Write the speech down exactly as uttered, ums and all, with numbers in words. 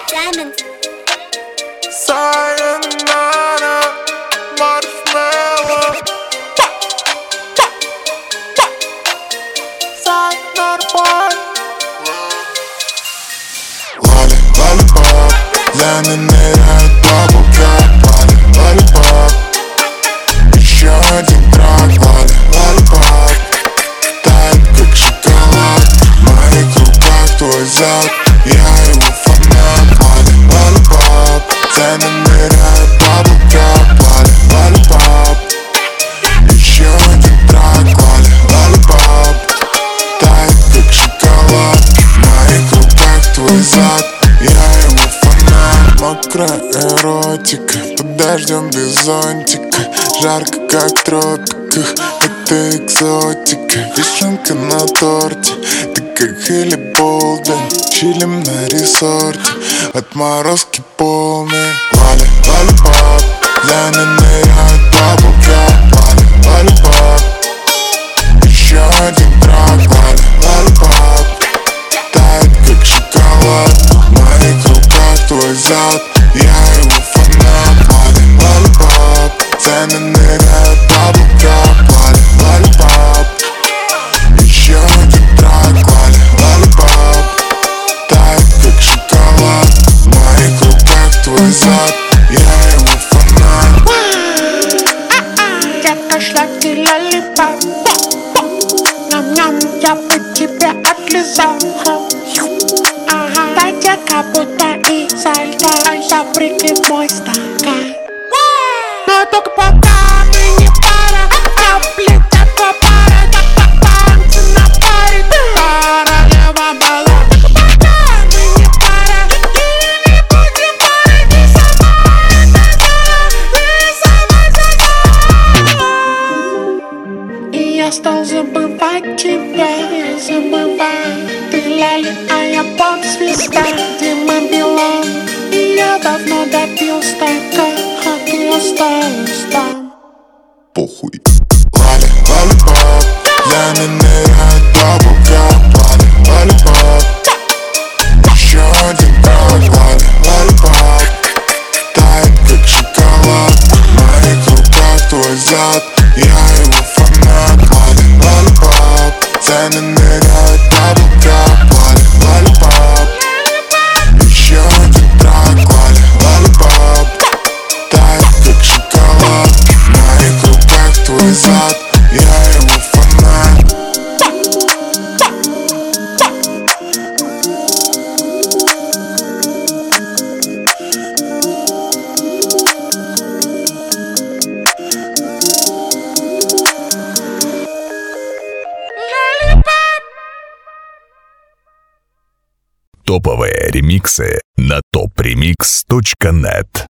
Diamond. Sayonara, marshmallow. Sayonara boy. Lolly, lollipop, laminated bubblegum. Lolly, lollipop, еще один трак. Лолли, lollipop, тает как шоколад. В моих руках твой зад, я его фанат. Лолли, lollipop, цены ныряют bubblegum. Лолли, lollipop, еще один трак. Лолли, lollipop, тает как шоколад. В моих руках твой зад, я его фанат. Мокрая эротика, под дождем без зонтика. Жарко как в тропиках, это экзотика. Вишенка на торте, ты как Хелли Болден. Чилим на ресорте, отморозки полные. Лолли, lollipop, ляны ныряют bubblegum. Лолли, lollipop, еще один трак. Лолли, lollipop, тает как шоколад. В моих руках твой зад, я его фанат. Лолли, lollipop, цены ныряют bubblegum. Лолли, lollipop, еще один трак. Лолли, lollipop, тает как шоколад. В моих руках твой зад, я его фанат. Детка, шлях ты лолипоп. Ням-ням, я бы тебя отлизал. Ага, да, детка, будто изо льда. Запрыгни в мой стакан. Но только пока мы не пара. Я, блин, такой пара. Танцы на паре. Королева балов. Пока мы не пара. И не будем пары. Ты сама, ты сама. И я стал забывать тебя. Я забываю. Ты Лали, а я поп-звезда. Дима Билан. И я давно допил стакан, а ты осталась там. Похуй. Лолли, lollipop, ляны ныряют bubblegum. Лолли, lollipop, еще один трак. Лолли, lollipop, тает как шоколад. В моих руках твой зад, я его фанат. Лолли, lollipop, цены ныряют bubblegum. Лолли, lollipop, еще один трак. Лолли, lollipop, тает как шоколад. В моих руках твой зад, я его фанат. Топовые ремиксы на топ ремикс точка нет.